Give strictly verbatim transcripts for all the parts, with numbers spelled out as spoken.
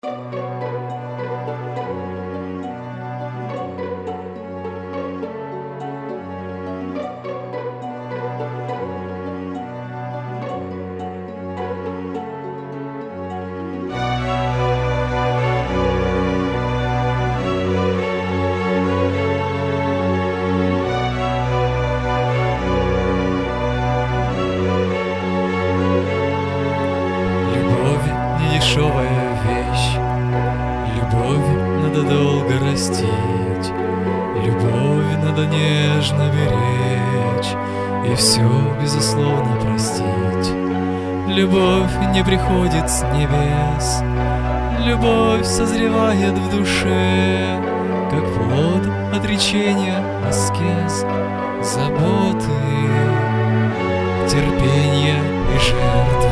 Дешевая вещь, любовь надо долго растить, любовь надо нежно беречь и все безусловно простить. Любовь не приходит с небес, любовь созревает в душе, как плод отречения, аскез, заботы, терпения и жертв.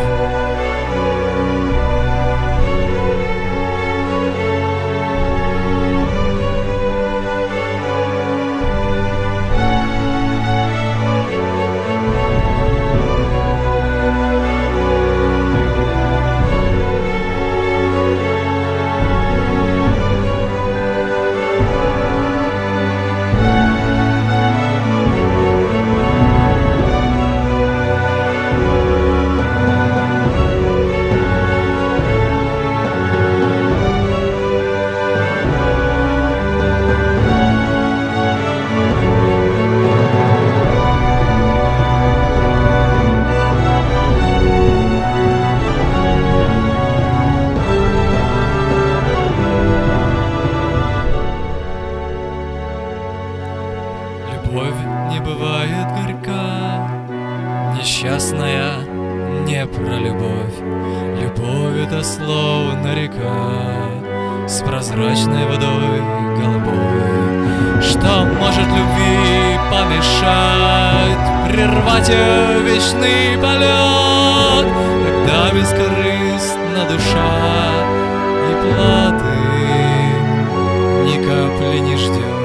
Любовь не бывает горька, несчастная не про любовь. Любовь — это словно река с прозрачной водой голубой. Что может любви помешать, прервать ее вечный полет, когда бескорыстна душа и платы ни капли не ждет?